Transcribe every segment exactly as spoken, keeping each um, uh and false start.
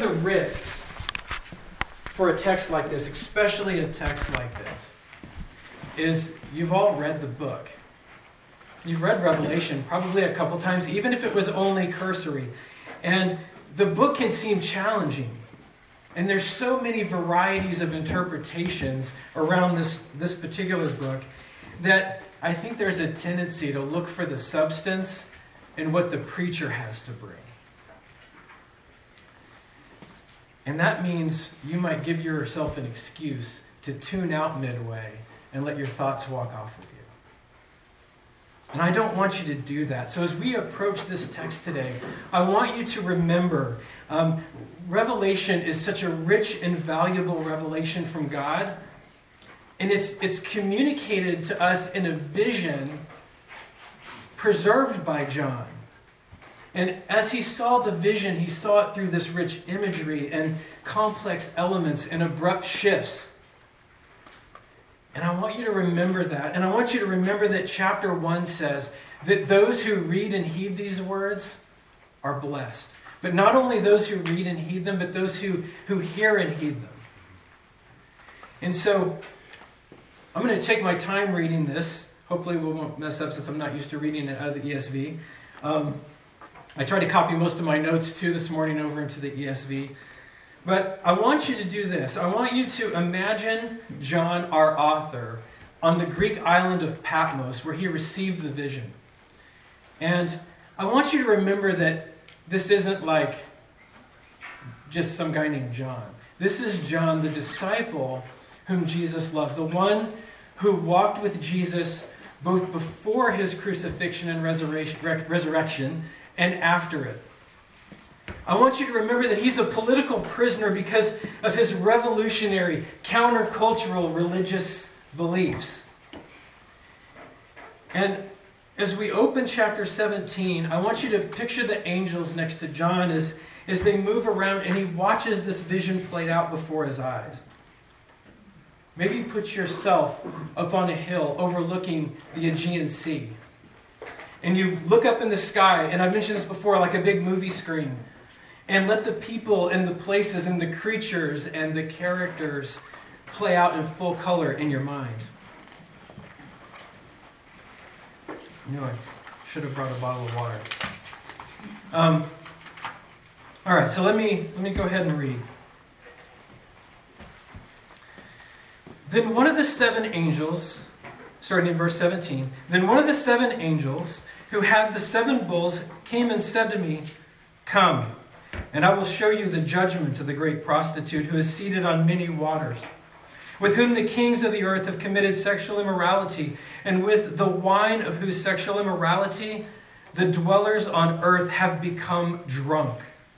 of the risks for a text like this, especially a text like this, is you've all read the book. You've read Revelation probably a couple times, even if it was only cursory. And the book can seem challenging. And there's so many varieties of interpretations around this, this particular book that I think there's a tendency to look for the substance in what the preacher has to bring. And that means you might give yourself an excuse to tune out midway and let your thoughts walk off with you. And I don't want you to do that. So as we approach this text today, I want you to remember um, Revelation is such a rich and valuable revelation from God. And it's, it's communicated to us in a vision preserved by John. And as he saw the vision, he saw it through this rich imagery and complex elements and abrupt shifts. And I want you to remember that. And I want you to remember that chapter one says that those who read and heed these words are blessed. But not only those who read and heed them, but those who, who hear and heed them. And so I'm going to take my time reading this. Hopefully we won't mess up since I'm not used to reading it out of the E S V. Um, I tried to copy most of my notes too this morning over into the E S V. But I want you to do this. I want you to imagine John, our author, on the Greek island of Patmos, where he received the vision. And I want you to remember that this isn't like just some guy named John. This is John, the disciple whom Jesus loved, the one who walked with Jesus both before his crucifixion and resurrection and after it. I want you to remember that he's a political prisoner because of his revolutionary, countercultural religious beliefs. And as we open chapter seventeen, I want you to picture the angels next to John as, as they move around and he watches this vision played out before his eyes. Maybe put yourself up on a hill overlooking the Aegean Sea. And you look up in the sky, and I mentioned this before, like a big movie screen. And let the people and the places and the creatures and the characters play out in full color in your mind. I knew I should have brought a bottle of water. Um, all right, so let me let me go ahead and read. Then one of the seven angels, starting in verse seventeen, then one of the seven angels who had the seven bowls came and said to me, "Come, and I will show you the judgment of the great prostitute who is seated on many waters, with whom the kings of the earth have committed sexual immorality, and with the wine of whose sexual immorality the dwellers on earth have become drunk."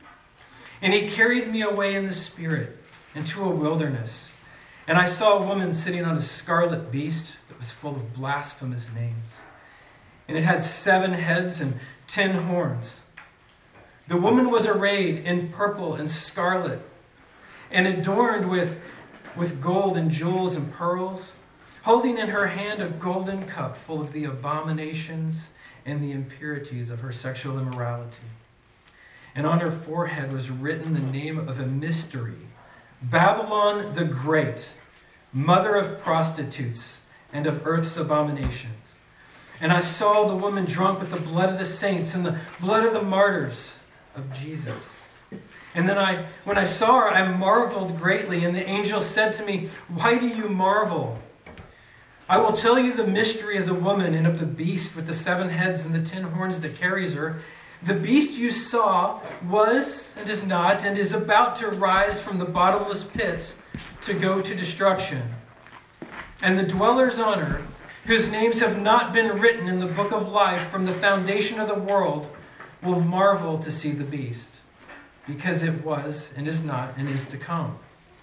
And he carried me away in the spirit into a wilderness. And I saw a woman sitting on a scarlet beast that was full of blasphemous names. And it had seven heads and ten horns. The woman was arrayed in purple and scarlet, and adorned with, with gold and jewels and pearls, holding in her hand a golden cup full of the abominations and the impurities of her sexual immorality. And on her forehead was written the name of a mystery, Babylon the Great, mother of prostitutes and of earth's abominations. And I saw the woman drunk with the blood of the saints and the blood of the martyrs of Jesus. And then I, when I saw her, I marveled greatly. And the angel said to me, "Why do you marvel? I will tell you the mystery of the woman and of the beast with the seven heads and the ten horns that carries her. The beast you saw was and is not and is about to rise from the bottomless pit to go to destruction. And the dwellers on earth, whose names have not been written in the book of life from the foundation of the world, will marvel to see the beast, because it was and is not and is to come."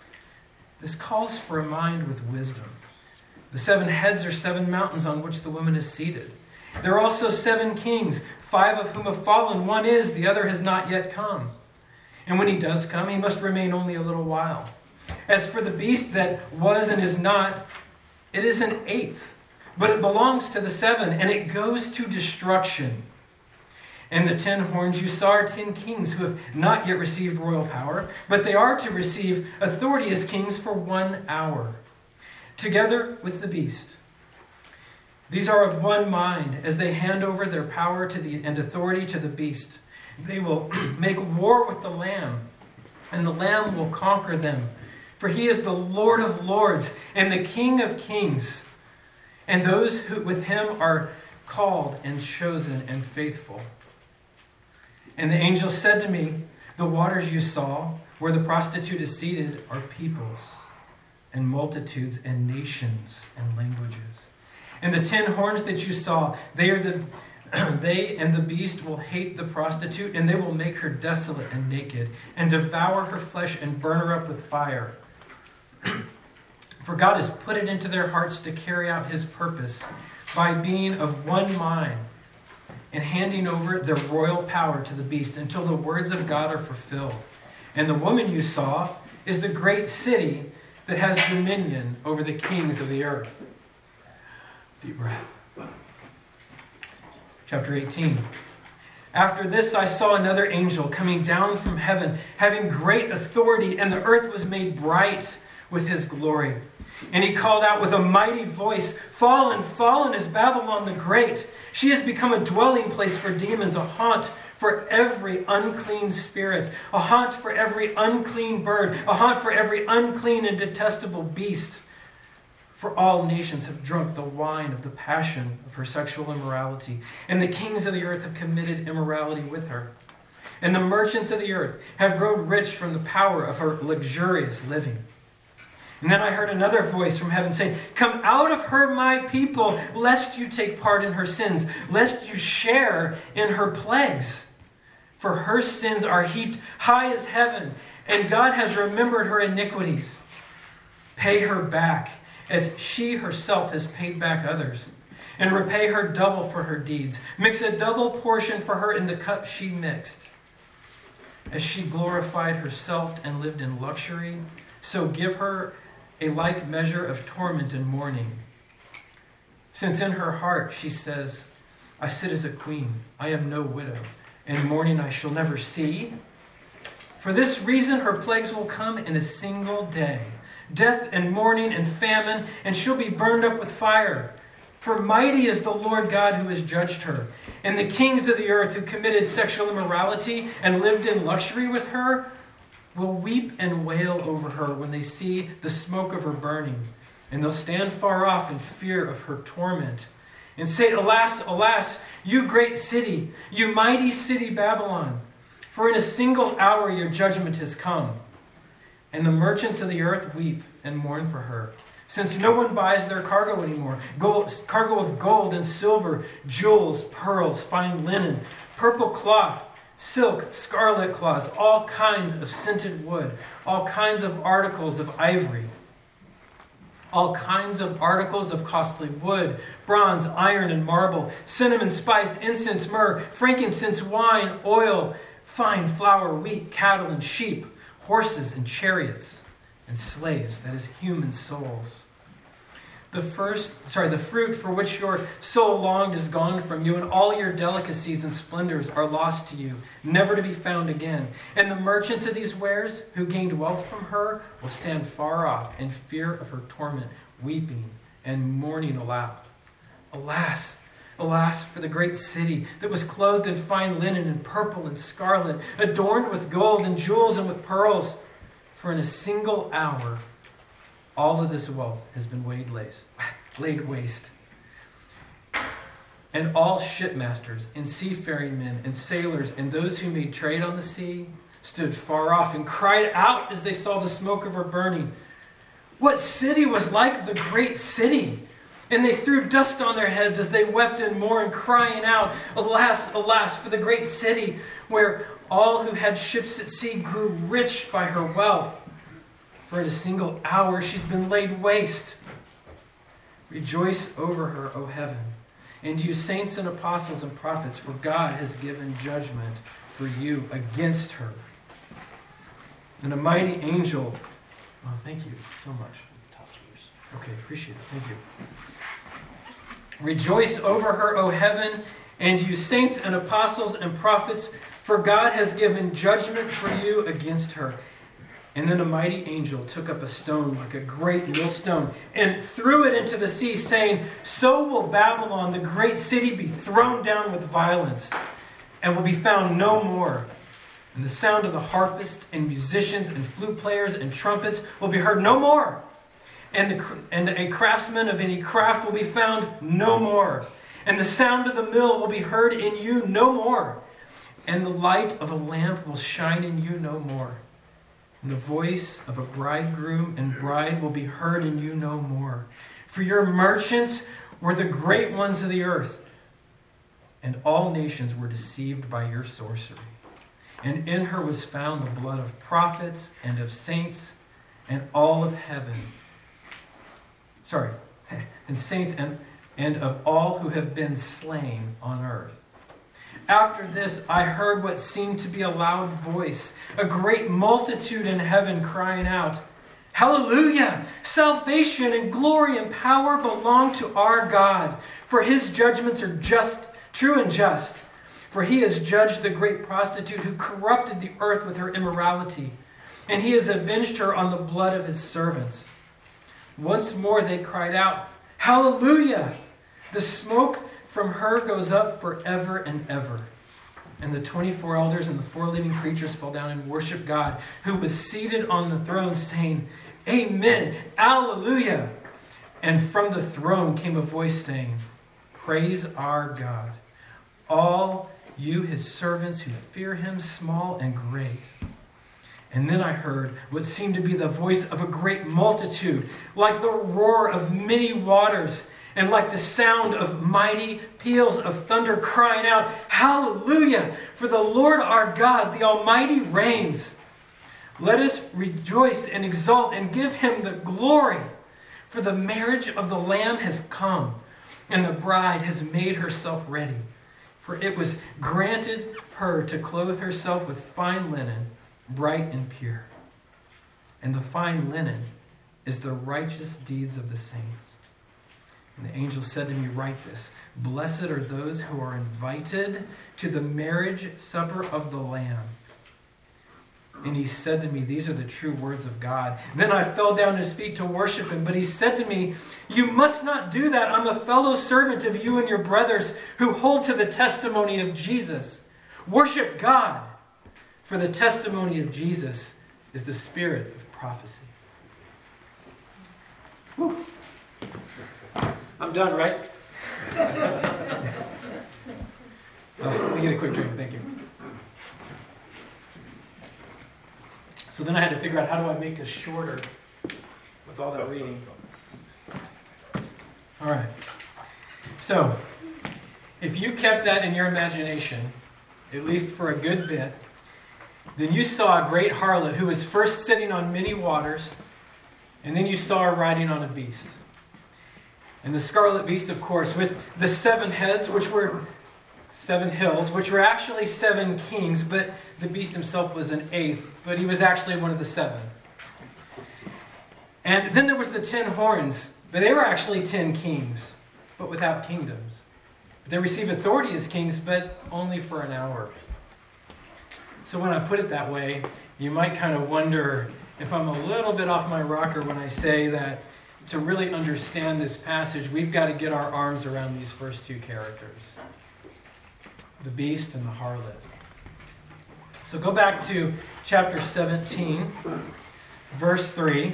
This calls for a mind with wisdom. The seven heads are seven mountains on which the woman is seated. There are also seven kings, five of whom have fallen. One is, the other has not yet come. And when he does come, he must remain only a little while. As for the beast that was and is not, it is an eighth, but it belongs to the seven, and it goes to destruction. And the ten horns you saw are ten kings who have not yet received royal power, but they are to receive authority as kings for one hour, together with the beast. These are of one mind as they hand over their power to the and authority to the beast. They will make war with the Lamb, and the Lamb will conquer them. For he is the Lord of lords and the King of kings. And those who with him are called and chosen and faithful. And the angel said to me, the waters you saw, where the prostitute is seated, are peoples and multitudes and nations and languages. And the ten horns that you saw, they are the they and the beast will hate the prostitute, and they will make her desolate and naked, and devour her flesh and burn her up with fire. For God has put it into their hearts to carry out his purpose by being of one mind and handing over their royal power to the beast until the words of God are fulfilled. And the woman you saw is the great city that has dominion over the kings of the earth. Deep breath. Chapter eighteen. After this I saw another angel coming down from heaven, having great authority, and the earth was made bright with his glory. And he called out with a mighty voice, "Fallen, fallen is Babylon the Great. She has become a dwelling place for demons, a haunt for every unclean spirit, a haunt for every unclean bird, a haunt for every unclean and detestable beast. For all nations have drunk the wine of the passion of her sexual immorality, and the kings of the earth have committed immorality with her. And the merchants of the earth have grown rich from the power of her luxurious living." And then I heard another voice from heaven saying, "Come out of her, my people, lest you take part in her sins, lest you share in her plagues. For her sins are heaped high as heaven, and God has remembered her iniquities. Pay her back, as she herself has paid back others, and repay her double for her deeds. Mix a double portion for her in the cup she mixed. As she glorified herself and lived in luxury, so give her a like measure of torment and mourning. Since in her heart she says, 'I sit as a queen, I am no widow, and mourning I shall never see.' For this reason her plagues will come in a single day, death and mourning and famine, and she'll be burned up with fire. For mighty is the Lord God who has judged her. And the kings of the earth who committed sexual immorality and lived in luxury with her will weep and wail over her when they see the smoke of her burning. And they'll stand far off in fear of her torment and say, 'Alas, alas, you great city, you mighty city Babylon, for in a single hour your judgment has come.' And the merchants of the earth weep and mourn for her, since no one buys their cargo anymore. Gold, cargo of gold and silver, jewels, pearls, fine linen, purple cloth, silk, scarlet cloths, all kinds of scented wood, all kinds of articles of ivory, all kinds of articles of costly wood, bronze, iron, and marble, cinnamon, spice, incense, myrrh, frankincense, wine, oil, fine flour, wheat, cattle, and sheep, horses and chariots, and slaves, that is, human souls. The first, sorry, the fruit for which your soul longed is gone from you, and all your delicacies and splendors are lost to you, never to be found again. And the merchants of these wares, who gained wealth from her, will stand far off in fear of her torment, weeping and mourning aloud. Alas, alas, for the great city that was clothed in fine linen and purple and scarlet, adorned with gold and jewels and with pearls. For in a single hour, all of this wealth has been laid, lace, laid waste. And all shipmasters and seafaring men and sailors and those who made trade on the sea stood far off and cried out as they saw the smoke of her burning, 'What city was like the great city?' And they threw dust on their heads as they wept and mourned, crying out, 'Alas, alas, for the great city, where all who had ships at sea grew rich by her wealth. For in a single hour she's been laid waste. Rejoice over her, O heaven, and you saints and apostles and prophets, for God has given judgment for you against her.' And a mighty angel," oh, thank you so much. Okay, appreciate it. Thank you. "Rejoice over her, O heaven, and you saints and apostles and prophets, for God has given judgment for you against her. And then a mighty angel took up a stone like a great millstone and threw it into the sea, saying, so will Babylon, the great city, be thrown down with violence and will be found no more. And the sound of the harpists and musicians and flute players and trumpets will be heard no more. And, the, and a craftsman of any craft will be found no more. And the sound of the mill will be heard in you no more. And the light of a lamp will shine in you no more. And the voice of a bridegroom and bride will be heard in you no more. For your merchants were the great ones of the earth, and all nations were deceived by your sorcery. And in her was found the blood of prophets and of saints and all of heaven. Sorry, and saints and, and of all who have been slain on earth. After this, I heard what seemed to be a loud voice, a great multitude in heaven crying out, Hallelujah! Salvation and glory and power belong to our God, for his judgments are just, true and just. For he has judged the great prostitute who corrupted the earth with her immorality, and he has avenged her on the blood of his servants. Once more they cried out, Hallelujah! The smoke from her goes up forever and ever. And the twenty-four elders and the four living creatures fell down and worshiped God, who was seated on the throne, saying, Amen, Alleluia. And from the throne came a voice saying, Praise our God, all you his servants who fear him, small and great. And then I heard what seemed to be the voice of a great multitude, like the roar of many waters, and like the sound of mighty peals of thunder, crying out, Hallelujah! For the Lord our God, the Almighty, reigns. Let us rejoice and exult and give him the glory. For the marriage of the Lamb has come, and the bride has made herself ready. For it was granted her to clothe herself with fine linen, bright and pure. And the fine linen is the righteous deeds of the saints. And the angel said to me, Write this, Blessed are those who are invited to the marriage supper of the Lamb. And he said to me, These are the true words of God. Then I fell down at his feet to worship him. But he said to me, You must not do that. I'm a fellow servant of you and your brothers who hold to the testimony of Jesus. Worship God, for the testimony of Jesus is the spirit of prophecy. Whew. I'm done, right? Oh, let me get a quick drink, thank you. So then I had to figure out, how do I make this shorter with all that reading? All right. So, if you kept that in your imagination, at least for a good bit, then you saw a great harlot who was first sitting on many waters, and then you saw her riding on a beast. And the scarlet beast, of course, with the seven heads, which were seven hills, which were actually seven kings, but the beast himself was an eighth, but he was actually one of the seven. And then there was the ten horns, but they were actually ten kings, but without kingdoms. They received authority as kings, but only for an hour. So when I put it that way, you might kind of wonder if I'm a little bit off my rocker when I say that to really understand this passage, we've got to get our arms around these first two characters, the beast and the harlot. So go back to chapter seventeen, verse three.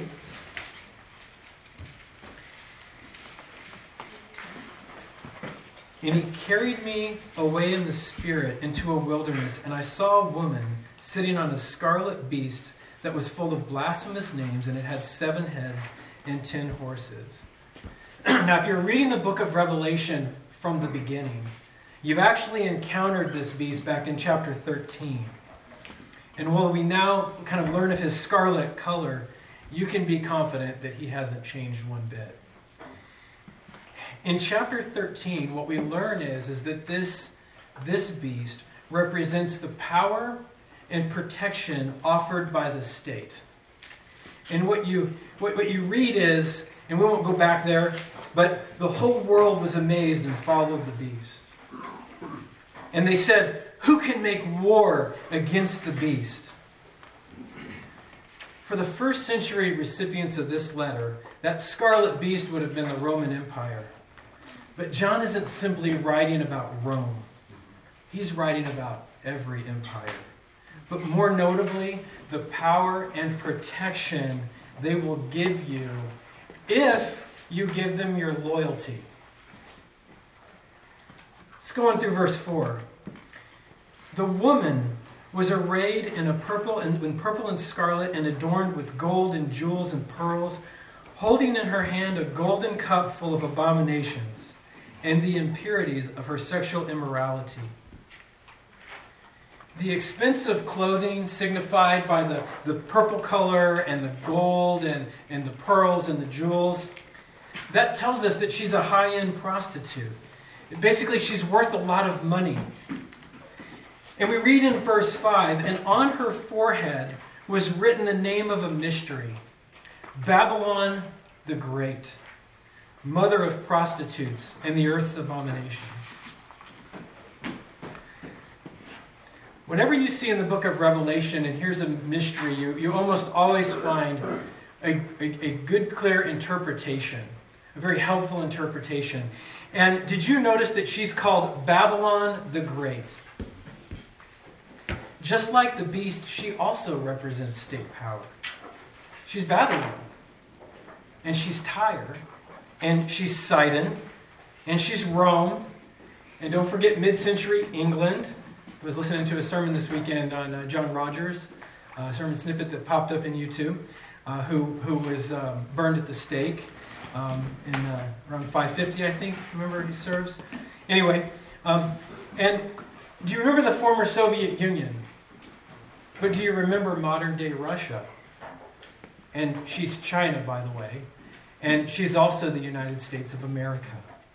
And he carried me away in the spirit into a wilderness, and I saw a woman sitting on a scarlet beast that was full of blasphemous names, and it had seven heads and ten horses. Now, if you're reading the book of Revelation from the beginning, you've actually encountered this beast back in chapter thirteen. And while we now kind of learn of his scarlet color, you can be confident that he hasn't changed one bit. In chapter thirteen, what we learn is, is that this, this beast represents the power and protection offered by the state. And what you what, what you read is, and we won't go back there, but the whole world was amazed and followed the beast. And they said, "Who can make war against the beast?" For the first century recipients of this letter, that scarlet beast would have been the Roman Empire. But John isn't simply writing about Rome. He's writing about every empire. But more notably, the power and protection they will give you if you give them your loyalty. Let's go on through verse four. The woman was arrayed in a purple and in purple and scarlet and adorned with gold and jewels and pearls, holding in her hand a golden cup full of abominations and the impurities of her sexual immorality. The expensive clothing signified by the, the purple color and the gold and, and the pearls and the jewels, that tells us that she's a high-end prostitute. Basically, she's worth a lot of money. And we read in verse five, "And on her forehead was written the name of a mystery, Babylon the Great, mother of prostitutes and the earth's abominations." Whenever you see in the book of Revelation, and here's a mystery, you, you almost always find a, a, a good, clear interpretation, a very helpful interpretation. And did you notice that she's called Babylon the Great? Just like the beast, she also represents state power. She's Babylon, and she's Tyre, and she's Sidon, and she's Rome, and don't forget mid-century England. I was listening to a sermon this weekend on uh, John Rogers, a sermon snippet that popped up in YouTube, uh, who who was um, burned at the stake um, in uh, around five fifty, I think. Remember he serves. Anyway, um, and do you remember the former Soviet Union? But do you remember modern day Russia? And she's China, by the way, and she's also the United States of America.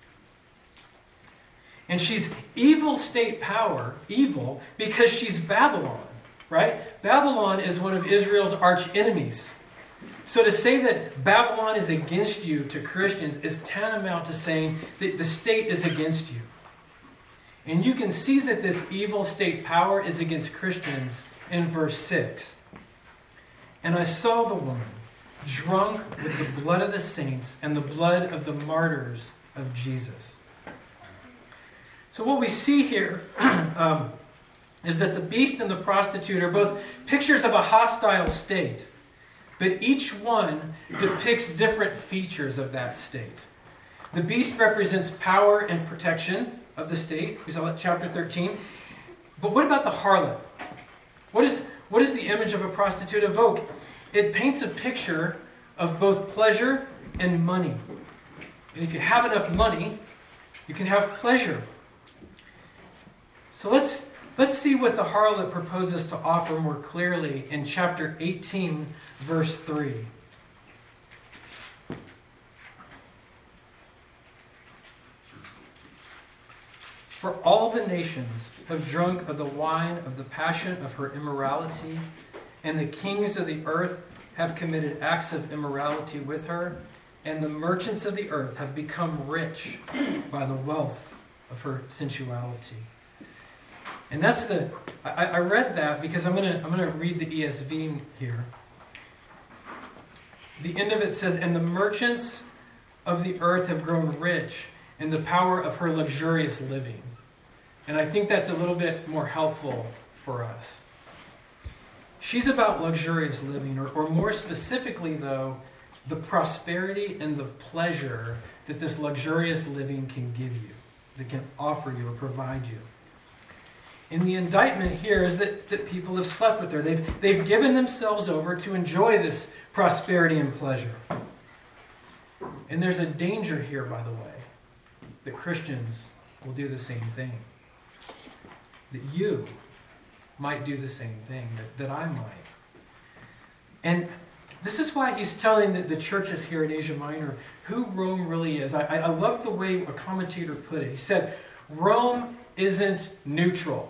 And she's evil state power, evil, because she's Babylon, right? Babylon is one of Israel's arch enemies. So to say that Babylon is against you to Christians is tantamount to saying that the state is against you. And you can see that this evil state power is against Christians in verse six. "And I saw the woman drunk with the blood of the saints and the blood of the martyrs of Jesus." So what we see here um, is that the beast and the prostitute are both pictures of a hostile state, but each one depicts different features of that state. The beast represents power and protection of the state. We saw that in chapter thirteen. But what about the harlot? What is, what does the image of a prostitute evoke? It paints a picture of both pleasure and money. And if you have enough money, you can have pleasure. So let's let's see what the harlot proposes to offer more clearly in chapter eighteen, verse three. "For all the nations have drunk of the wine of the passion of her immorality, and the kings of the earth have committed acts of immorality with her, and the merchants of the earth have become rich by the wealth of her sensuality." And that's the, I, I read that because I'm gonna I'm gonna read the E S V here. The end of it says, "And the merchants of the earth have grown rich in the power of her luxurious living." And I think that's a little bit more helpful for us. She's about luxurious living, or, or more specifically though, the prosperity and the pleasure that this luxurious living can give you, that can offer you or provide you. And the indictment here is that, that people have slept with her. They've, they've given themselves over to enjoy this prosperity and pleasure. And there's a danger here, by the way, that Christians will do the same thing. That you might do the same thing, that, that I might. And this is why he's telling the, the churches here in Asia Minor who Rome really is. I, I love the way a commentator put it. He said, Rome isn't neutral.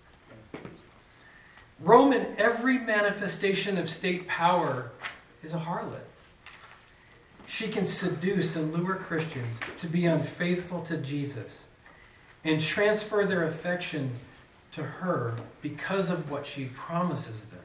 Rome, in every manifestation of state power, is a harlot. She can seduce and lure Christians to be unfaithful to Jesus. and transfer their affection to her because of what she promises them.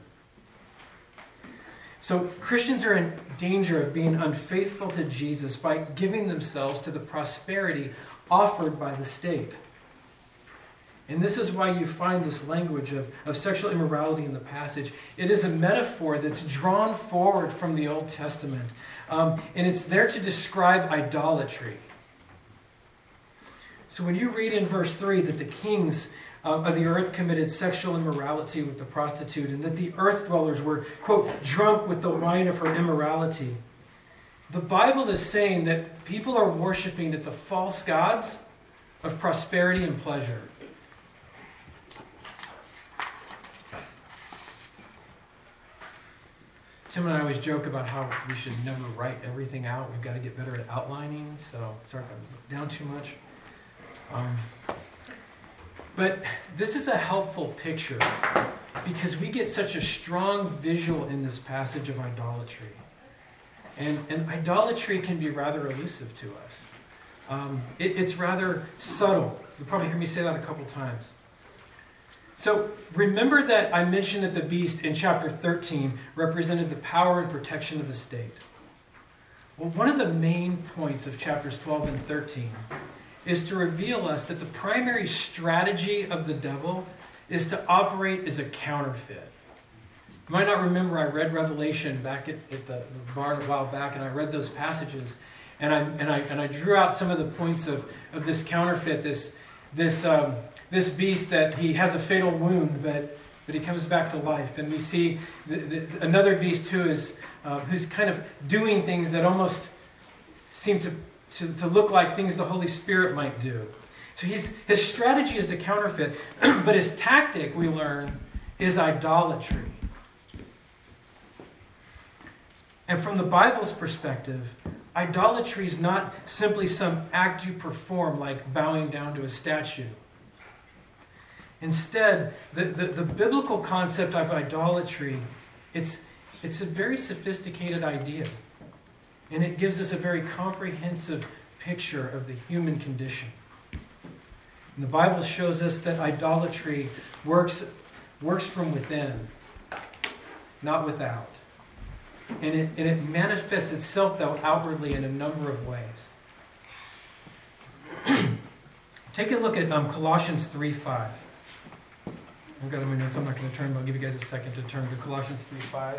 So Christians are in danger of being unfaithful to Jesus by giving themselves to the prosperity offered by the state. And this is why you find this language of, of sexual immorality in the passage. It is a metaphor that's drawn forward from the Old Testament. Um, and it's there to describe idolatry. So when you read in verse three that the kings uh, of the earth committed sexual immorality with the prostitute, and that the earth dwellers were, quote, drunk with the wine of her immorality, the Bible is saying that people are worshiping at the false gods of prosperity and pleasure. Tim and I always joke about how we should never write everything out. We've got to get better at outlining, so sorry if I look down too much. Um, but this is a helpful picture because we get such a strong visual in this passage of idolatry. And, and idolatry can be rather elusive to us. Um, it, it's rather subtle. You'll probably hear me say that a couple times. So remember that I mentioned that the beast in chapter thirteen represented the power and protection of the state. Well, one of the main points of chapters twelve and thirteen is to reveal us that the primary strategy of the devil is to operate as a counterfeit. You might not remember I read Revelation back at, at the, the barn a while back, and I read those passages, and I and I and I drew out some of the points of, of this counterfeit, this this um, this beast that he has a fatal wound, but but he comes back to life, and we see the, the, another beast who is uh, who's kind of doing things that almost seem to, to to look like things the Holy Spirit might do. So he's his strategy is to counterfeit, but his tactic, we learn, is idolatry. And from the Bible's perspective, idolatry is not simply some act you perform like bowing down to a statue. Instead, the, the, the biblical concept of idolatry, it's, it's a very sophisticated idea. And it gives us a very comprehensive picture of the human condition. And the Bible shows us that idolatry works, works from within, not without. And it, and it manifests itself, though, outwardly in a number of ways. Take a look at um, Colossians three five. I've got it in my notes. I'm not going to turn, but I'll give you guys a second to turn to Colossians three five.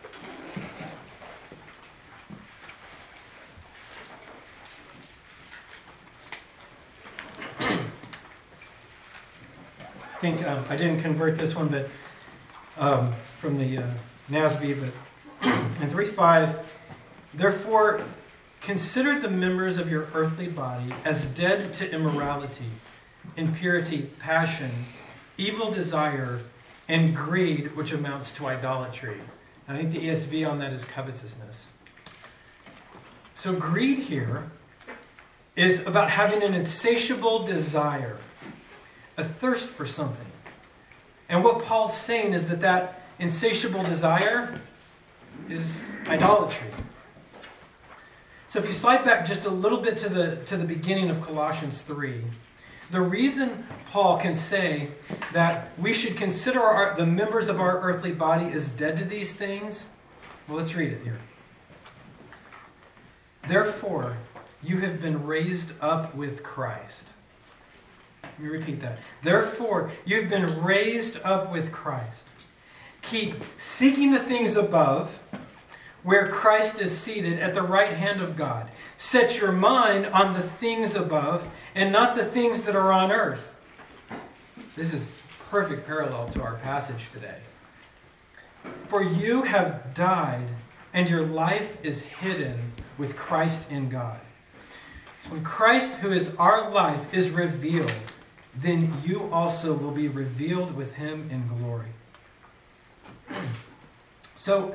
I think um, I didn't convert this one, but um, from the uh, N A S B, but in three five, therefore, consider the members of your earthly body as dead to immorality, impurity, passion, evil desire, and greed, which amounts to idolatry. And I think the E S V on that is covetousness. So greed here is about having an insatiable desire, a thirst for something. And what Paul's saying is that that insatiable desire is idolatry. So if you slide back just a little bit to the to the beginning of Colossians three, the reason Paul can say that we should consider our, the members of our earthly body as dead to these things, well, let's read it here. Therefore, you have been raised up with Christ. Let me repeat that. Therefore, you've been raised up with Christ. Keep seeking the things above, where Christ is seated at the right hand of God. Set your mind on the things above and not the things that are on earth. This is perfect parallel to our passage today. For you have died, and your life is hidden with Christ in God. When Christ, who is our life, is revealed, then you also will be revealed with him in glory. So,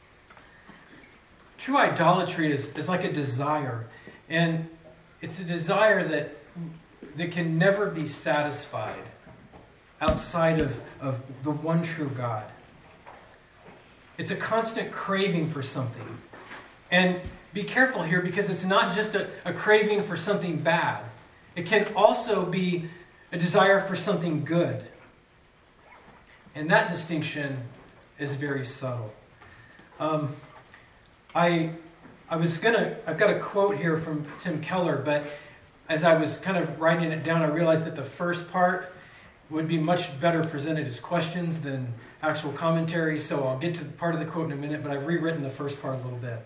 true idolatry is, is like a desire. And it's a desire that, that can never be satisfied outside of, of the one true God. It's a constant craving for something. And be careful here, because it's not just a, a craving for something bad. It can also be a desire for something good. And that distinction is very subtle. Um, I, I was gonna, I've got a quote here from Tim Keller, but as I was kind of writing it down, I realized that the first part would be much better presented as questions than actual commentary, so I'll get to part of the quote in a minute, but I've rewritten the first part a little bit.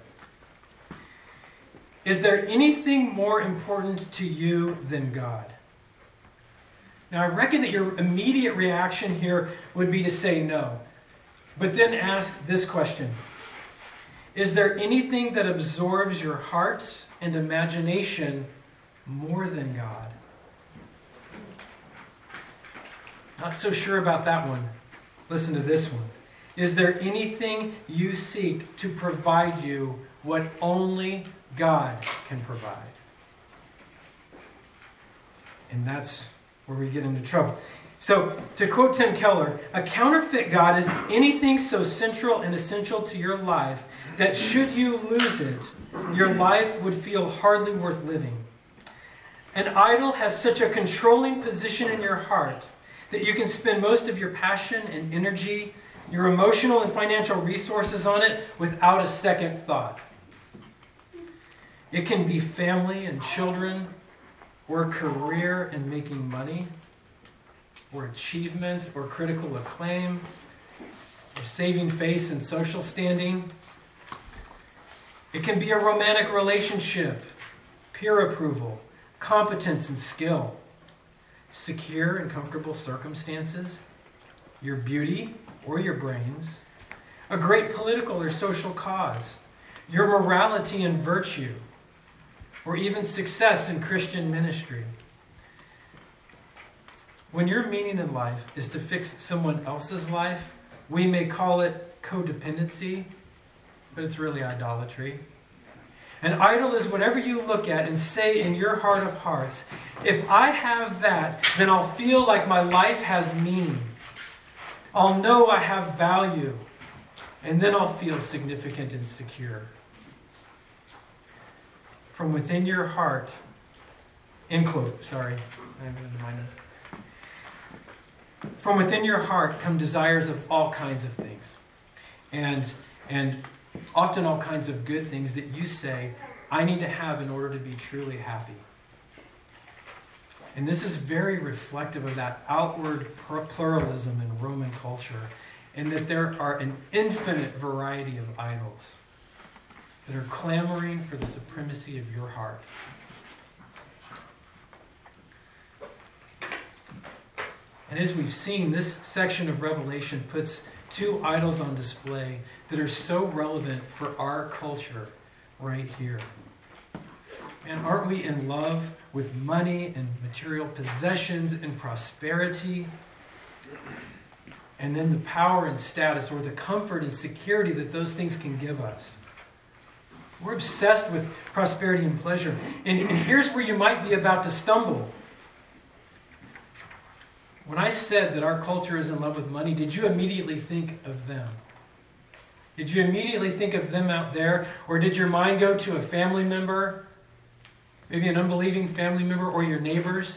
Is there anything more important to you than God? Now, I reckon that your immediate reaction here would be to say no. But then ask this question. Is there anything that absorbs your heart and imagination more than God? Not so sure about that one. Listen to this one. Is there anything you seek to provide you what only God can provide? And that's where we get into trouble. So, to quote Tim Keller, a counterfeit God is anything so central and essential to your life that should you lose it, your life would feel hardly worth living. An idol has such a controlling position in your heart that you can spend most of your passion and energy, your emotional and financial resources on it without a second thought. It can be family and children, or career and making money, or achievement, or critical acclaim, or saving face and social standing. It can be a romantic relationship, peer approval, competence and skill, secure and comfortable circumstances, your beauty or your brains, a great political or social cause, your morality and virtue, or even success in Christian ministry. When your meaning in life is to fix someone else's life, we may call it codependency, but it's really idolatry. An idol is whatever you look at and say in your heart of hearts, if I have that, then I'll feel like my life has meaning. I'll know I have value, and then I'll feel significant and secure. From within your heart, end quote, sorry, I have it in my notes. From within your heart come desires of all kinds of things. And, and often all kinds of good things that you say, I need to have in order to be truly happy. And this is very reflective of that outward pluralism in Roman culture, in that there are an infinite variety of idols that are clamoring for the supremacy of your heart. And as we've seen, this section of Revelation puts two idols on display that are so relevant for our culture right here. And aren't we in love with money and material possessions and prosperity? And then the power and status, or the comfort and security that those things can give us. We're obsessed with prosperity and pleasure. And, and here's where you might be about to stumble. When I said that our culture is in love with money, did you immediately think of them? Did you immediately think of them out there? Or did your mind go to a family member, maybe an unbelieving family member, or your neighbors?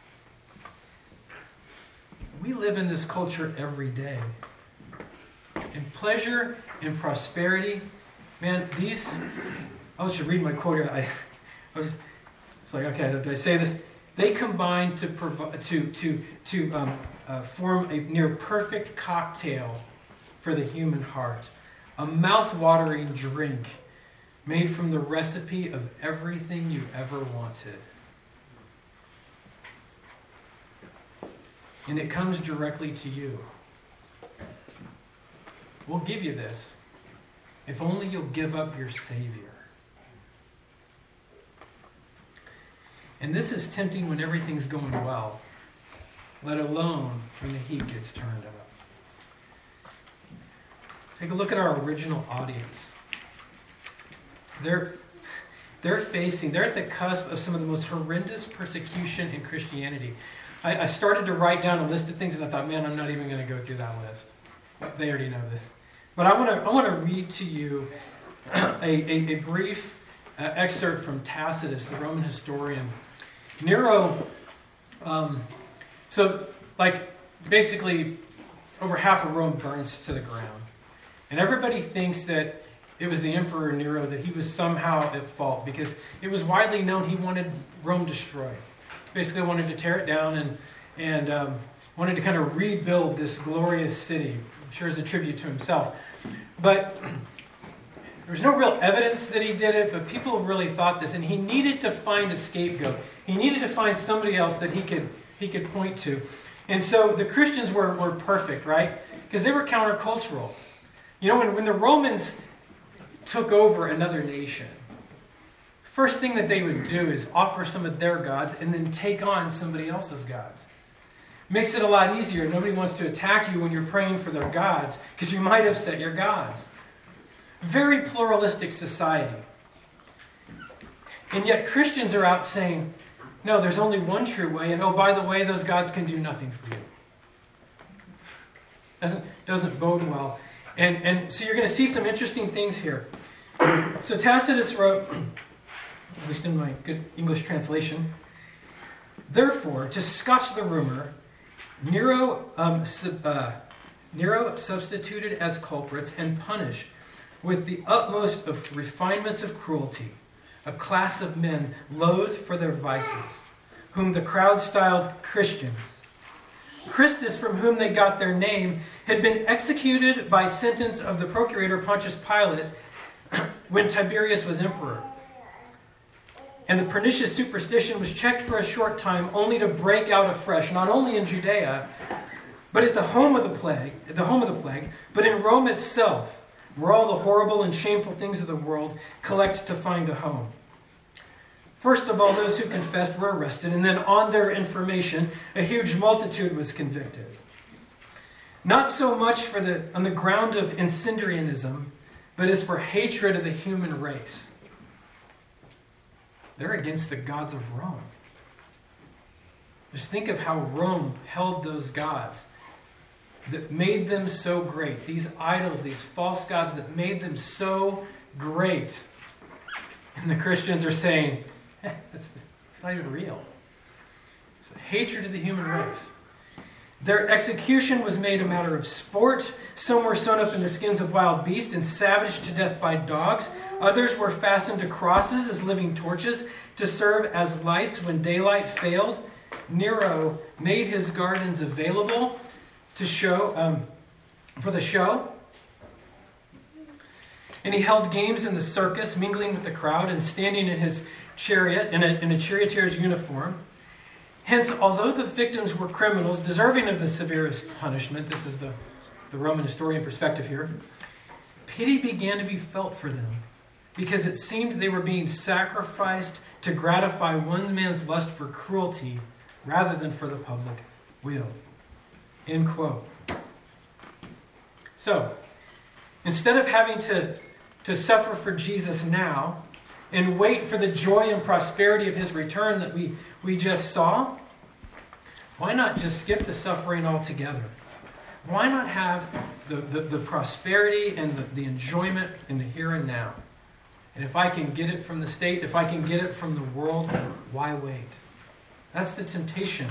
We live in this culture every day. And pleasure and prosperity, man, these, I should read my quote here. I, I was, it's like, okay, did I say this? They combine to provide to to to um, uh, form a near perfect cocktail for the human heart, a mouth-watering drink made from the recipe of everything you ever wanted. And it comes directly to you. We'll give you this, if only you'll give up your Savior. And this is tempting when everything's going well, let alone when the heat gets turned up. Take a look at our original audience. They're, they're facing, they're at the cusp of some of the most horrendous persecution in Christianity. I, I started to write down a list of things and I thought, man, I'm not even going to go through that list. They already know this. But I want to I want to read to you a, a, a brief uh, excerpt from Tacitus, the Roman historian. Nero um, So, like, basically, over half of Rome burns to the ground. And everybody thinks that it was the Emperor Nero, that he was somehow at fault, because it was widely known he wanted Rome destroyed. Basically wanted to tear it down and, and um, wanted to kind of rebuild this glorious city, I'm sure as a tribute to himself. But there was no real evidence that he did it, but people really thought this, and he needed to find a scapegoat. He needed to find somebody else that he could he could point to. And so the Christians were, were perfect, right? Because they were countercultural. You know, when, when the Romans took over another nation, first thing that they would do is offer some of their gods and then take on somebody else's gods. Makes it a lot easier. Nobody wants to attack you when you're praying for their gods, because you might upset your gods. Very pluralistic society. And yet Christians are out saying, no, there's only one true way, and oh, by the way, those gods can do nothing for you. Doesn't, doesn't bode well. And, and so you're going to see some interesting things here. So Tacitus wrote, at least in my good English translation, therefore, to scotch the rumor, Nero, um, sub, uh, Nero substituted as culprits and punished with the utmost of refinements of cruelty a class of men loathed for their vices, whom the crowd styled Christians. Christus, from whom they got their name, had been executed by sentence of the procurator Pontius Pilate when Tiberius was emperor. And the pernicious superstition was checked for a short time, only to break out afresh, not only in Judea, but at the home of the plague, at the home of the plague, but in Rome itself, where all the horrible and shameful things of the world collect to find a home. First of all, those who confessed were arrested, and then on their information, a huge multitude was convicted. Not so much for the on the ground of incendiarism, but as for hatred of the human race. They're against the gods of Rome. Just think of how Rome held those gods that made them so great. These idols, these false gods that made them so great. And the Christians are saying, eh, it's, it's not even real. It's a hatred of the human race. Their execution was made a matter of sport. Some were sewn up in the skins of wild beasts and savaged to death by dogs. Others were fastened to crosses as living torches to serve as lights when daylight failed. Nero made his gardens available to show um, for the show. And he held games in the circus, mingling with the crowd and standing in his chariot, in a, in a charioteer's uniform. Hence, although the victims were criminals, deserving of the severest punishment, this is the, the Roman historian perspective here, pity began to be felt for them, because it seemed they were being sacrificed to gratify one man's lust for cruelty rather than for the public weal. End quote. So, instead of having to, to suffer for Jesus now and wait for the joy and prosperity of his return that we, we just saw, why not just skip the suffering altogether? Why not have the, the, the prosperity and the, the enjoyment in the here and now? And if I can get it from the state, if I can get it from the world, why wait? That's the temptation.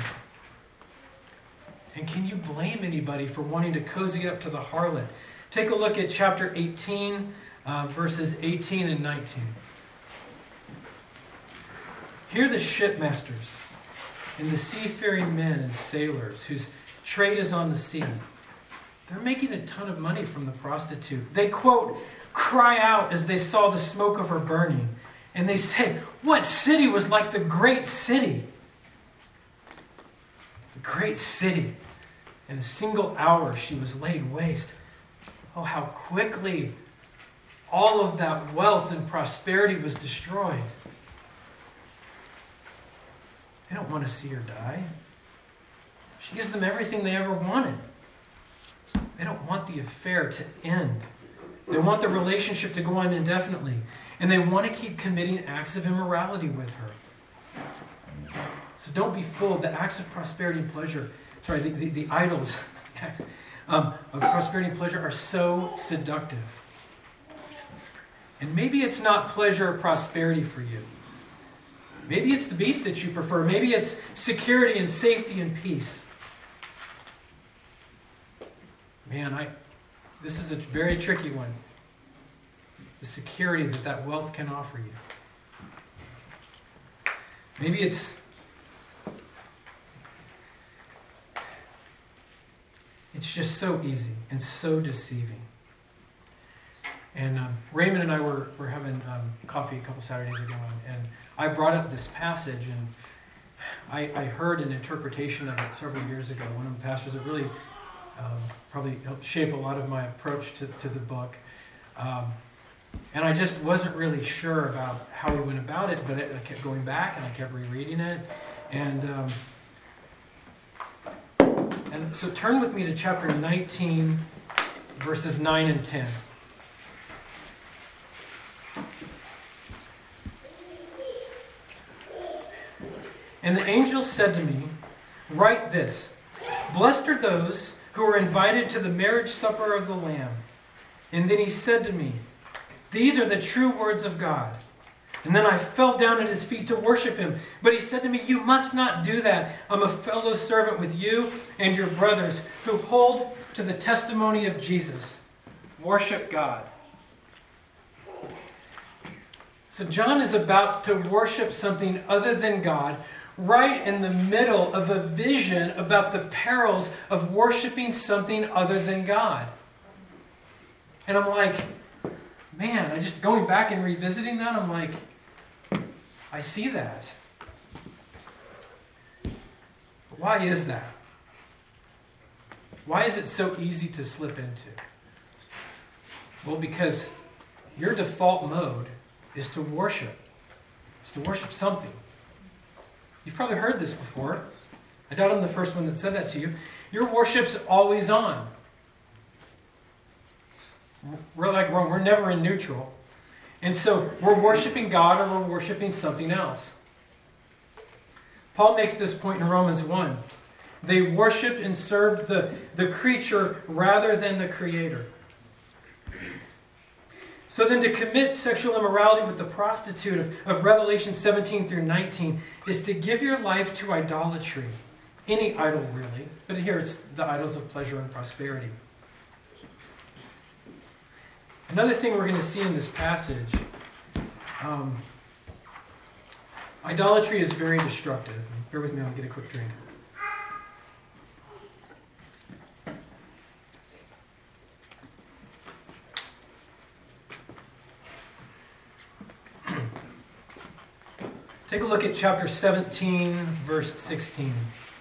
And can you blame anybody for wanting to cozy up to the harlot? Take a look at chapter eighteen, uh, verses eighteen and nineteen. Here the shipmasters and the seafaring men and sailors whose trade is on the sea, they're making a ton of money from the prostitute. They, quote, cry out as they saw the smoke of her burning. And they say, what city was like the great city? The great city. In a single hour she was laid waste. Oh, how quickly all of that wealth and prosperity was destroyed. They don't want to see her die. She gives them everything they ever wanted. They don't want the affair to end. They want the relationship to go on indefinitely. And they want to keep committing acts of immorality with her. So don't be fooled. The acts of prosperity and pleasure, sorry, the, the, the idols the acts, um, of prosperity and pleasure are so seductive. And maybe it's not pleasure or prosperity for you. Maybe it's the beast that you prefer. Maybe it's security and safety and peace. man, I this is a very tricky one. The security that that wealth can offer you. Maybe it's it's just so easy and so deceiving. And um, Raymond and I were, were having um, coffee a couple Saturdays ago, and, and I brought up this passage, and I, I heard an interpretation of it several years ago. One of the pastors that really um, probably helped shape a lot of my approach to, to the book. Um, and I just wasn't really sure about how he went about it, but it, I kept going back and I kept rereading it. And um, and so turn with me to chapter nineteen, verses nine and ten. And the angel said to me, "Write this, blessed are those who are invited to the marriage supper of the Lamb." And then he said to me, "These are the true words of God." And then I fell down at his feet to worship him. But he said to me, "You must not do that. I'm a fellow servant with you and your brothers who hold to the testimony of Jesus. Worship God." So John is about to worship something other than God, right in the middle of a vision about the perils of worshiping something other than God. And I'm like, man, I just going back and revisiting that, I'm like, I see that. But why is that? Why is it so easy to slip into? Well, because your default mode is to worship. It's to worship something. You've probably heard this before. I doubt I'm the first one that said that to you. Your worship's always on. We're like we're, we're never in neutral. And so we're worshiping God or we're worshiping something else. Paul makes this point in Romans one. They worshipped and served the, the creature rather than the Creator. So then to commit sexual immorality with the prostitute of, of Revelation seventeen through nineteen is to give your life to idolatry. Any idol, really. But here it's the idols of pleasure and prosperity. Another thing we're going to see in this passage, um, idolatry is very destructive. Bear with me, I'll get a quick drink. Take a look at chapter seventeen, verse sixteen.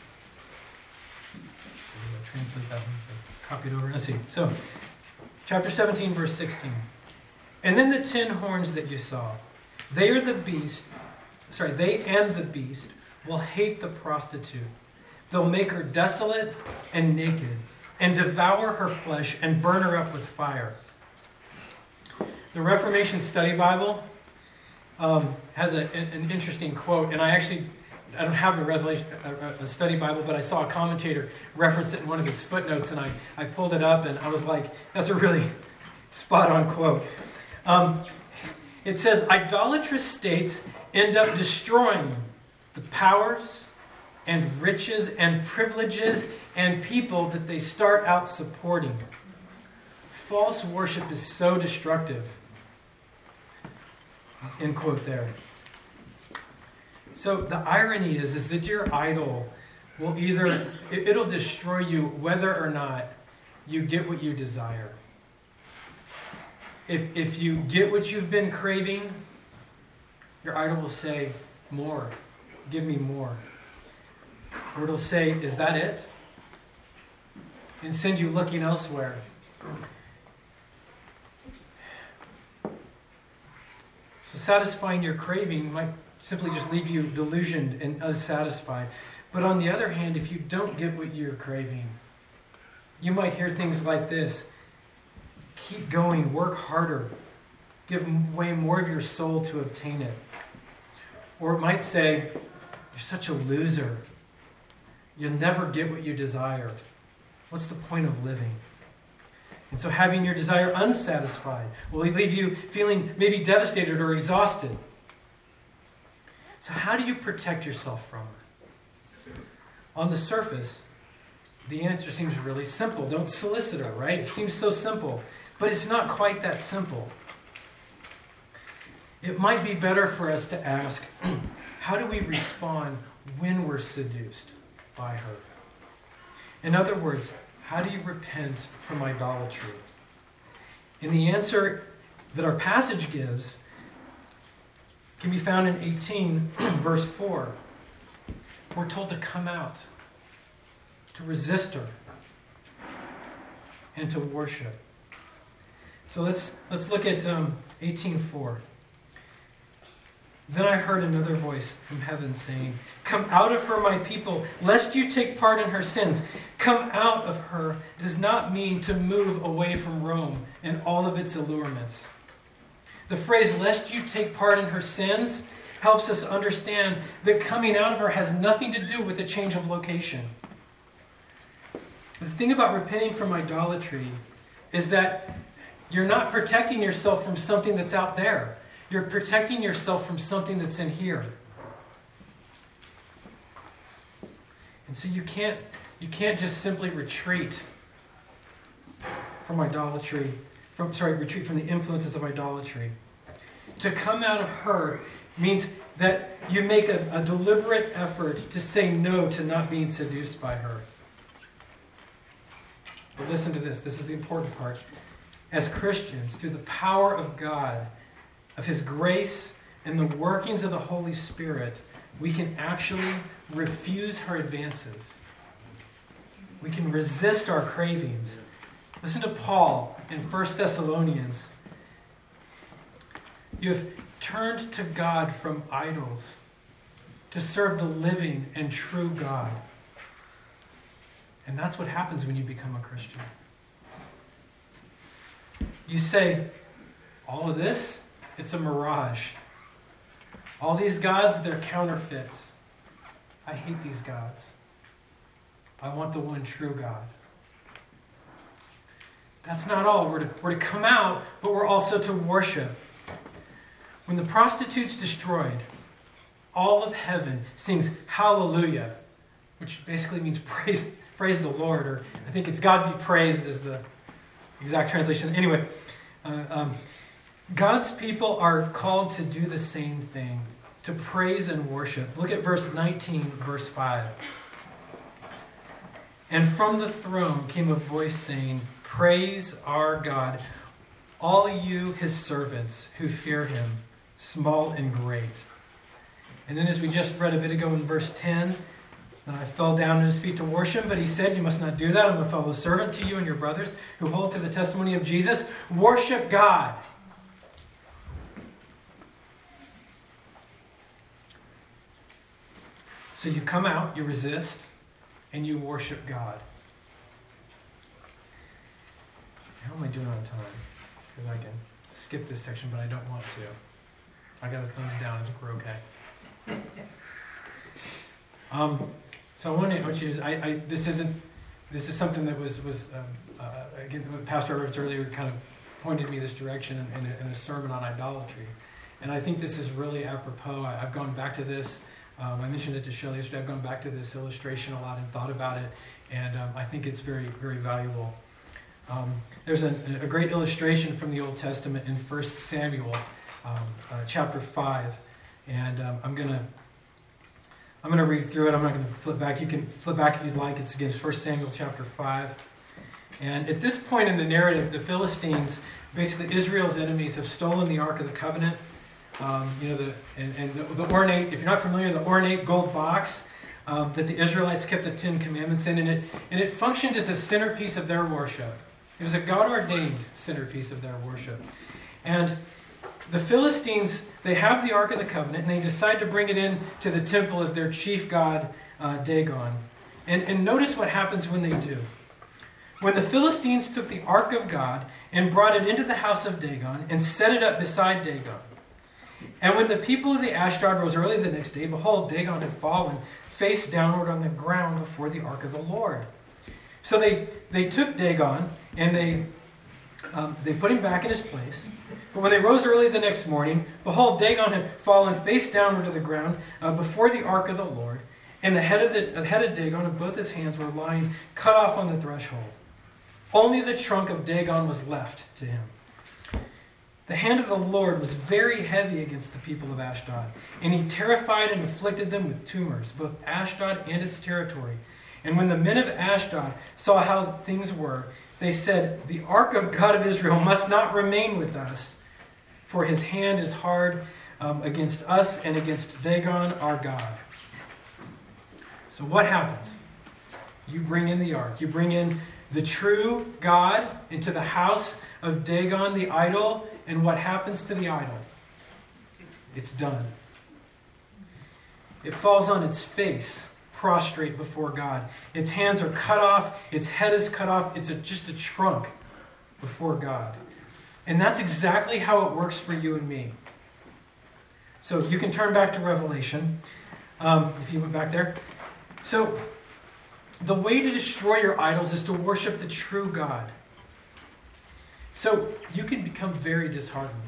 So I'm going to translate that one, copy it over. Let's see. So, chapter seventeen, verse sixteen. "And then the ten horns that you saw, they are the beast, sorry, they and the beast will hate the prostitute. They'll make her desolate and naked, and devour her flesh and burn her up with fire." The Reformation Study Bible um, has a, an interesting quote, and I actually, I don't have a, Revelation, a, a study Bible, but I saw a commentator reference it in one of his footnotes, and I, I pulled it up, and I was like, that's a really spot-on quote. Um, it says, "Idolatrous states end up destroying the powers and riches and privileges and people that they start out supporting. False worship is so destructive." End quote there. So the irony is, is that your idol will either, it'll destroy you whether or not you get what you desire. If, if you get what you've been craving, your idol will say, "More. Give me more." Or it'll say, "Is that it?" and send you looking elsewhere. So satisfying your craving might simply just leave you delusioned and unsatisfied. But on the other hand, if you don't get what you're craving, you might hear things like this: "Keep going, work harder, give way more of your soul to obtain it." Or it might say, "You're such a loser. You'll never get what you desired. What's the point of living?" And so having your desire unsatisfied will leave you feeling maybe devastated or exhausted. So how do you protect yourself from it? On the surface, the answer seems really simple. Don't solicit her, right? It seems so simple. But it's not quite that simple. It might be better for us to ask, how do we respond when we're seduced by her? In other words, how do you repent from idolatry? And the answer that our passage gives can be found in eighteen, verse four. We're told to come out, to resist her, and to worship. So let's let's look at um, eighteen four. Then I heard another voice from heaven saying, "Come out of her, my people, lest you take part in her sins." Come out of her does not mean to move away from Rome and all of its allurements. The phrase, "lest you take part in her sins," helps us understand that coming out of her has nothing to do with a change of location. The thing about repenting from idolatry is that you're not protecting yourself from something that's out there. You're protecting yourself from something that's in here. And so you can't you can't just simply retreat from idolatry, from sorry, retreat from the influences of idolatry. To come out of her means that you make a, a deliberate effort to say no to not being seduced by her. But listen to this. This is the important part. As Christians, through the power of God, of His grace and the workings of the Holy Spirit, we can actually refuse her advances. We can resist our cravings. Listen to Paul in First Thessalonians. You have turned to God from idols to serve the living and true God. And that's what happens when you become a Christian. You say, all of this, it's a mirage. All these gods, they're counterfeits. I hate these gods. I want the one true God. That's not all. We're to, we're to come out, but we're also to worship. When the prostitute's destroyed, all of heaven sings hallelujah, which basically means praise, praise the Lord, or I think it's God be praised is the exact translation. Anyway, uh, um, God's people are called to do the same thing, to praise and worship. Look at verse nineteen, verse five. And from the throne came a voice saying, "Praise our God, all you His servants who fear Him, small and great." And then as we just read a bit ago in verse ten, "And I fell down at His feet to worship, but He said, 'You must not do that. I'm a fellow servant to you and your brothers who hold to the testimony of Jesus. Worship God.'" So you come out, you resist, and you worship God. How am I doing on time? Because I can skip this section, but I don't want to. I got a thumbs down. I think we're okay. Um, so I want to, want you to I, I, this isn't, this is something that was, was um, uh, again, Pastor Roberts earlier kind of pointed me this direction in, in, a, in a sermon on idolatry. And I think this is really apropos. I, I've gone back to this. Um, I mentioned it to Shelley yesterday. I've gone back to this illustration a lot and thought about it. And um, I think it's very, very valuable. Um, there's a, a great illustration from the Old Testament in First Samuel, um, uh, chapter five. And um, I'm going to I'm going to read through it. I'm not going to flip back. You can flip back if you'd like. It's again First Samuel chapter five. And at this point in the narrative, the Philistines, basically Israel's enemies, have stolen the Ark of the Covenant. Um, you know, the and, and the, the ornate, if you're not familiar, the ornate gold box um, that the Israelites kept the Ten Commandments in, and it, and it functioned as a centerpiece of their worship. It was a God-ordained centerpiece of their worship. And the Philistines, they have the Ark of the Covenant, and they decide to bring it in to the temple of their chief god, uh, Dagon. And, and notice what happens when they do. When the Philistines took the Ark of God and brought it into the house of Dagon and set it up beside Dagon. And when the people of the Ashdod rose early the next day, behold, Dagon had fallen face downward on the ground before the Ark of the Lord. So they, they took Dagon and they, um, they put him back in his place. But when they rose early the next morning, behold, Dagon had fallen face downward to the ground uh, before the Ark of the Lord. And the head of the, the head of Dagon and both his hands were lying cut off on the threshold. Only the trunk of Dagon was left to him. The hand of the Lord was very heavy against the people of Ashdod, and he terrified and afflicted them with tumors, both Ashdod and its territory. And when the men of Ashdod saw how things were, they said, "The ark of God of Israel must not remain with us, for his hand is hard um, against us and against Dagon our God." So what happens? You bring in the ark. You bring in the true God into the house of Dagon, the idol, and what happens to the idol? It's done. It falls on its face, prostrate before God. Its hands are cut off. Its head is cut off. It's a, just a trunk before God. And that's exactly how it works for you and me. So you can turn back to Revelation, um, if you went back there. So the way to destroy your idols is to worship the true God. So you can become very disheartened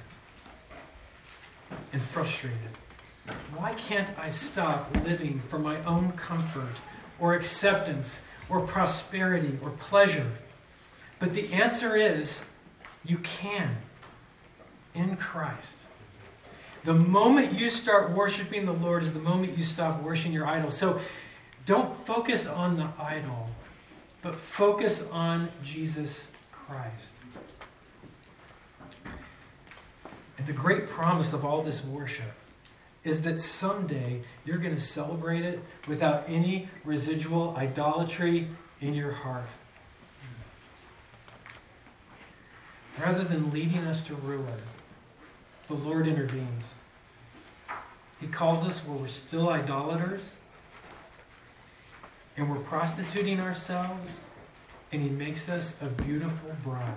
and frustrated. Why can't I stop living for my own comfort or acceptance or prosperity or pleasure? But the answer is, you can in Christ. The moment you start worshiping the Lord is the moment you stop worshiping your idol. So don't focus on the idol, but focus on Jesus Christ. And the great promise of all this worship is that someday you're going to celebrate it without any residual idolatry in your heart. Rather than leading us to ruin, the Lord intervenes. He calls us where we're still idolaters, and we're prostituting ourselves, and he makes us a beautiful bride.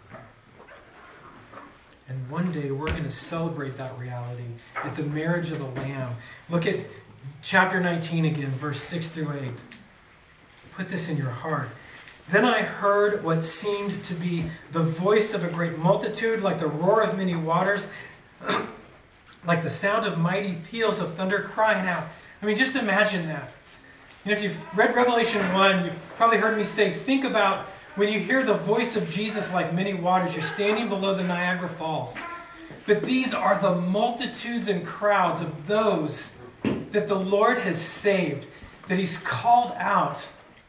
And one day we're going to celebrate that reality at the marriage of the Lamb. Look at chapter nineteen again, verse six through eight. Put this in your heart. Then I heard what seemed to be the voice of a great multitude, like the roar of many waters, like the sound of mighty peals of thunder crying out. I mean, just imagine that. You know, if you've read Revelation one, you've probably heard me say, think about when you hear the voice of Jesus like many waters, you're standing below the Niagara Falls. But these are the multitudes and crowds of those that the Lord has saved, that he's called out.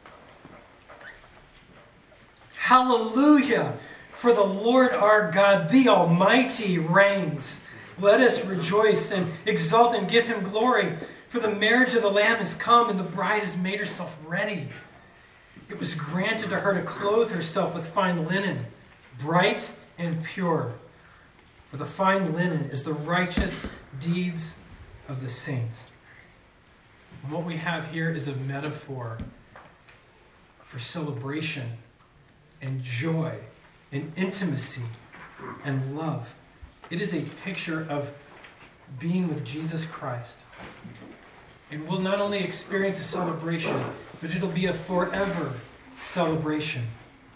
Hallelujah! For the Lord our God, the Almighty, reigns. Let us rejoice and exult and give him glory. For the marriage of the Lamb has come, and the bride has made herself ready. It was granted to her to clothe herself with fine linen, bright and pure. For the fine linen is the righteous deeds of the saints. And what we have here is a metaphor for celebration and joy and intimacy and love. It is a picture of being with Jesus Christ. And we'll not only experience a celebration, but it'll be a forever celebration.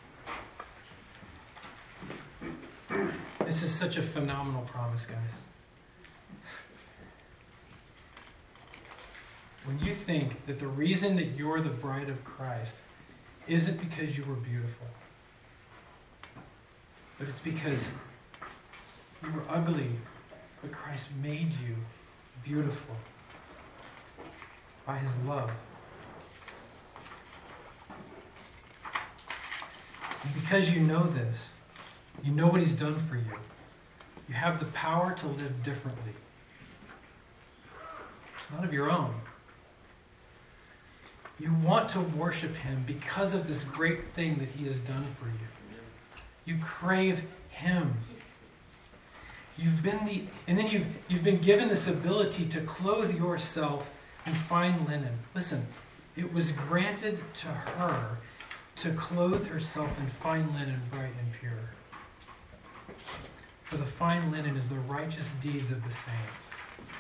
This is such a phenomenal promise, guys. When you think that the reason that you're the bride of Christ isn't because you were beautiful, but it's because you were ugly, but Christ made you beautiful by his love. And because you know this, you know what he's done for you, you have the power to live differently. It's not of your own. You want to worship him because of this great thing that he has done for you. You crave him. You've been the, and then you've you've been given this ability to clothe yourself in fine linen. Listen, it was granted to her to clothe herself in fine linen, bright and pure. For the fine linen is the righteous deeds of the saints.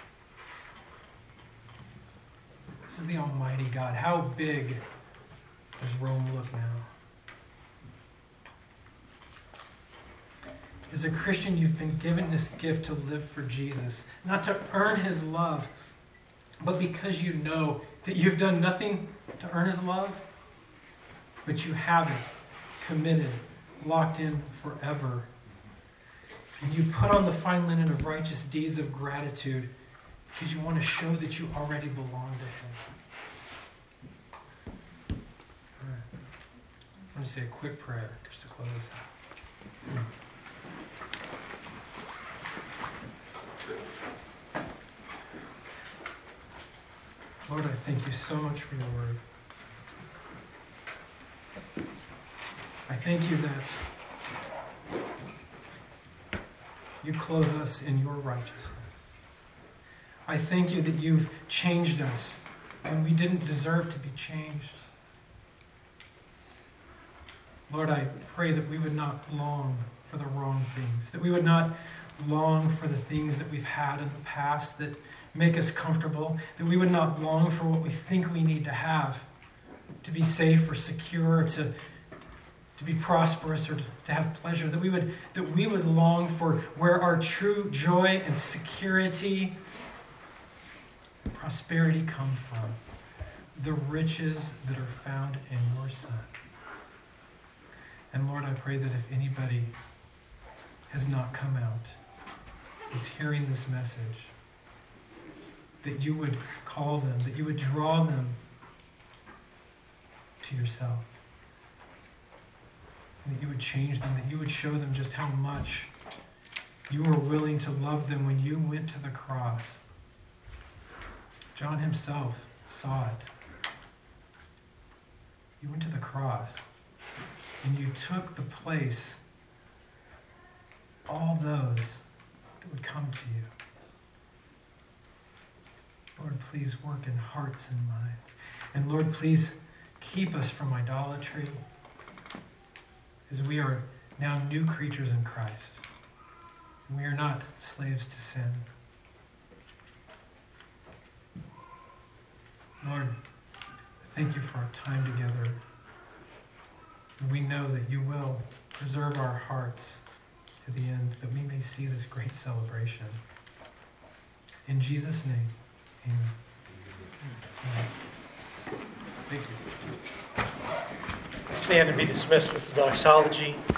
This is the Almighty God. How big does Rome look now? As a Christian, you've been given this gift to live for Jesus, not to earn his love, but because you know that you've done nothing to earn his love, but you have it committed, locked in forever. And you put on the fine linen of righteous deeds of gratitude because you want to show that you already belong to him. All right. I'm going to say a quick prayer just to close this out. Lord, I thank you so much for your word. I thank you that you clothe us in your righteousness. I thank you that you've changed us when we didn't deserve to be changed. Lord, I pray that we would not long for the wrong things, that we would not long for the things that we've had in the past that make us comfortable, that we would not long for what we think we need to have to be safe or secure, to, to be prosperous or to, to have pleasure, that we would that we would long for where our true joy and security and prosperity come from, the riches that are found in your Son. And Lord, I pray that if anybody has not come out, is hearing this message, that you would call them, that you would draw them to yourself, and that you would change them, that you would show them just how much you were willing to love them when you went to the cross. John himself saw it. You went to the cross, and you took the place, all those that would come to you. Lord, please work in hearts and minds. And Lord, please keep us from idolatry, as we are now new creatures in Christ. And we are not slaves to sin. Lord, thank you for our time together. And we know that you will preserve our hearts to the end, that we may see this great celebration. In Jesus' name, amen. Amen. Thank you. Stand and be dismissed with the doxology.